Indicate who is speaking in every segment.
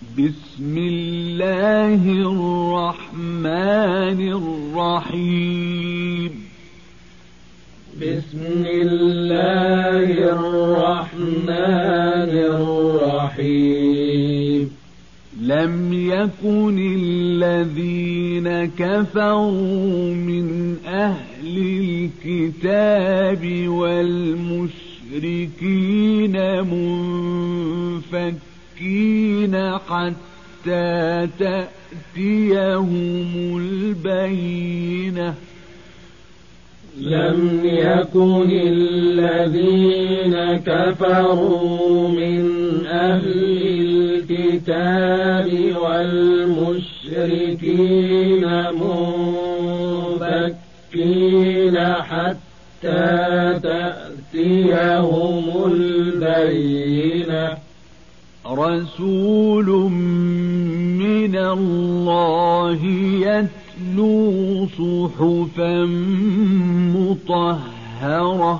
Speaker 1: بسم الله الرحمن الرحيم.
Speaker 2: بسم الله الرحمن الرحيم.
Speaker 1: لم يكن الذين كفروا من أهل الكتاب والمشركين منفكين حتى تأتيهم البينة.
Speaker 2: لم يكن الذين كفروا من أهل الكتاب والمشركين منفكين حتى تأتيهم البينة.
Speaker 1: رسول من الله يتلو صحفا مطهرة.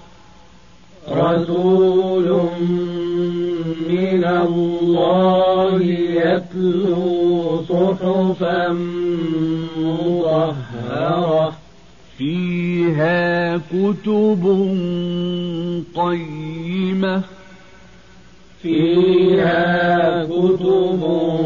Speaker 2: رسول من الله يتلو صحفا مطهرة.
Speaker 1: فيها كتب قيمة.
Speaker 2: فيها كتب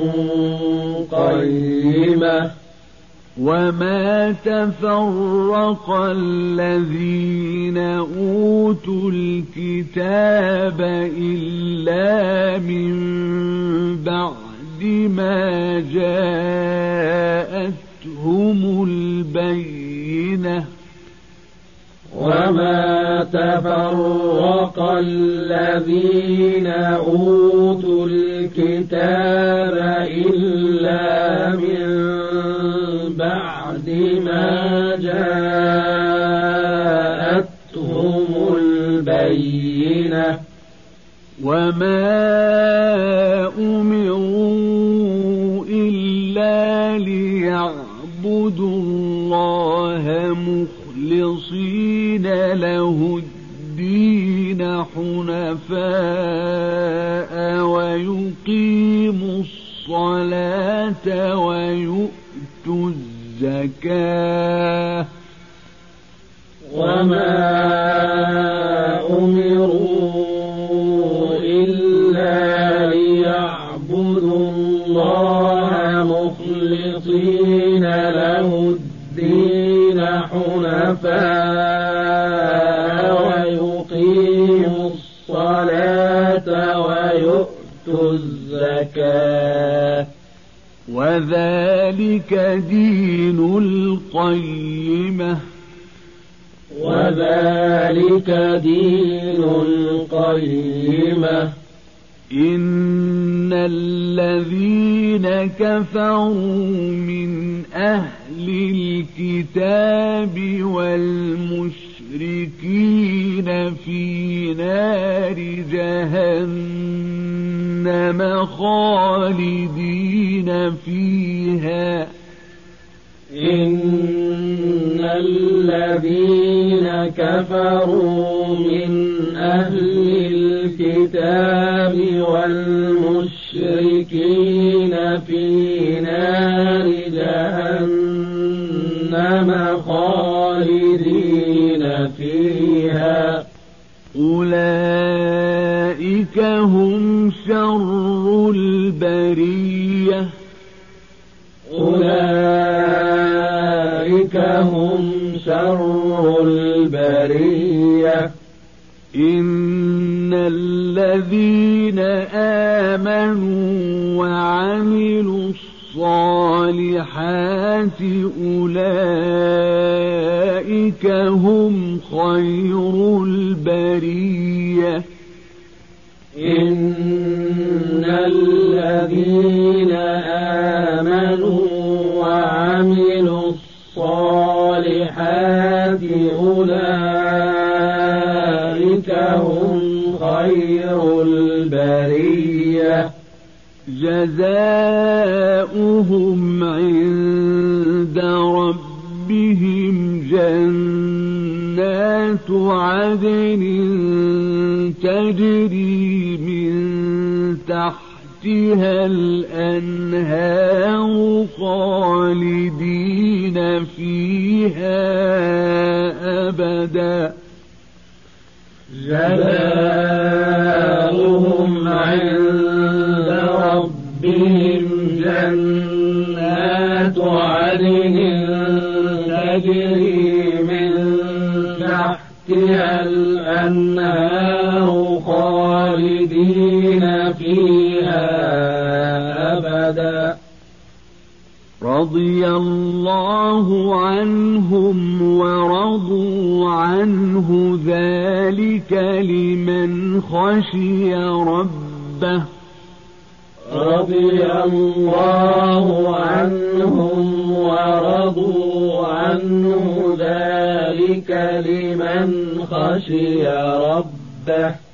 Speaker 2: قيمة.
Speaker 1: وما تفرق الذين أوتوا الكتاب إلا من بعد ما جاءتهم البينة.
Speaker 2: وما تفرق الذين أوتوا الكتاب إلا من بعد ما جاءتهم البينة.
Speaker 1: وما أمروا إلا ليعبدوا الله مخلصين له الدين حنفاء ويقيموا الصلاة ويؤتوا الزكاة.
Speaker 2: وما أمروا إلا ليعبدوا الله مخلصين له الدين حنفاء ويقيموا الصلاة ويؤتوا الزكاة.
Speaker 1: وذلك دين القيمة.
Speaker 2: وذلك دين القيمة.
Speaker 1: إن الذين كفروا من أهل الكتاب والمشركين في نار جهنم خالدين فيها.
Speaker 2: إن الذين كفروا من أهل الكتاب والمشركين في نار جهنم خالدين فيها.
Speaker 1: أولئك هم شر البرية.
Speaker 2: أولئك هم شر البرية.
Speaker 1: إن الذين آمنوا وعملوا الصالحات أولئك هم خير البرية.
Speaker 2: إن الذين آمنوا وعملوا الصالحات أولئك هم خير البرية.
Speaker 1: جزاؤهم عند ربهم جنات عدن تجري من تحتها تحتها الأنهار خالدين فيها أبدا
Speaker 2: جزاؤهم عند ربهم جنات عدن تجري من تحتها الأنهار خالدين فيها أبدا
Speaker 1: رضي الله عنهم ورضوا عنه ذلك لمن خشي ربه
Speaker 2: رضي الله عنهم ورضوا عنه ذلك لمن خشي ربه